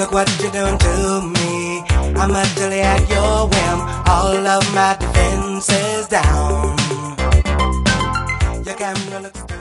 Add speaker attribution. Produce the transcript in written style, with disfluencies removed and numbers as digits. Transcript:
Speaker 1: look what you're doing to me. I'm utterly at your whim. All of my defenses down. Your camera looks